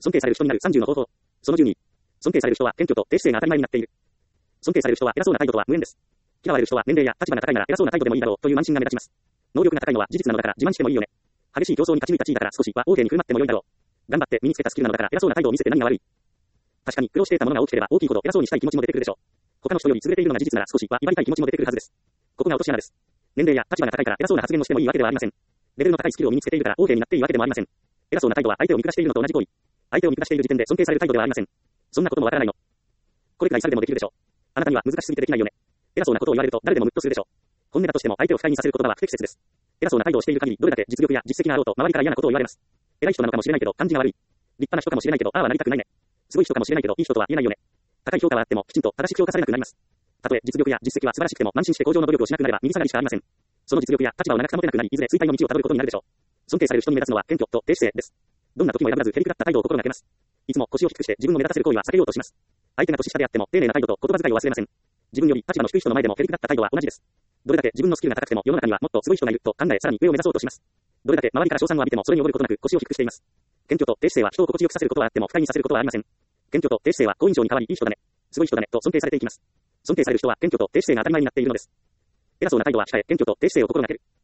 尊敬される人になる30の方法。その12。尊敬される人は謙虚と低姿勢が当たり前になっている。尊敬される人は偉そうな態度とは無縁です。嫌われる人は年齢や立場が高いなら偉そうな態度でもいいだろうという慢心が目立ちます。能力が高いのは事実なのだから自慢してもいいよね。激しい競争に勝ち抜いた地位だから少しは大手に振る舞ってもよいだろう。頑張って身につけたスキルなのだから偉そうな態度を見せて何が悪い。確かに苦労して得たものが大きければ大きいほど偉そうにしたい気持ちも出てくるでしょう。他の人より優れているのが事実なら少しは威張りたい気持ちも出てくるはずです。ここが落とし穴です。年齢や立場が高いから偉そうな発言をしてもいいわけではありません。レベルの高いスキルを身につけているから大手になっていいわけでもありません。偉そうな態度は相手を見下しているのと同じ行為。相手を見下している時点で尊敬される態度ではありません。そんなこともわからないの。これくらいされでもできるでしょう。あなたには難しすぎてできないよね。偉そうなことを言われると誰でもムッとするでしょう。本音だとしても相手を不快にさせる言葉は不適切です。偉そうな態度をしている限りどれだけ実力や実績があろうと周りから嫌なことを言われます。偉い人なのかもしれないけど感じが悪い。立派な人かもしれないけどああはなりたくないね。すごい人かもしれないけどいい人とは言えないよね。高い評価はあってもきちんと正しく評価されなくなります。たとえ実力や実績は素晴らしくても慢心して向上の努力をしなくなれば右下がりしかありません。その実力や立場を長く保てなくなりいずれ衰退の道をたどることになるでしょう。尊敬される人に目立つのは謙虚と低姿勢です。どんな時もやらずへりくだった態度を心がけます。いつも腰を低くして自分を目立たせる行為は避けようとします。相手が年下であっても丁寧な態度と言葉遣いを忘れません。自分より立場の低い人の前でもへりくだった態度は同じです。どれだけ自分のスキルが高くても世の中にはもっとすごい人がいると考えさらに上を目指そうとします。どれだけ周りから称賛を浴びてもそれに溺れることなく腰を低くしています。謙虚と低姿勢は人を心地よくさせることはあっても不快にさせることはありません。謙虚と低姿勢は好印象に変わりいい人だね。すごい人だねと尊敬されていきます。尊敬される人は謙虚と低姿勢が当たり前になっているのです。偉そうな態度は控え謙虚と低姿勢を心がける。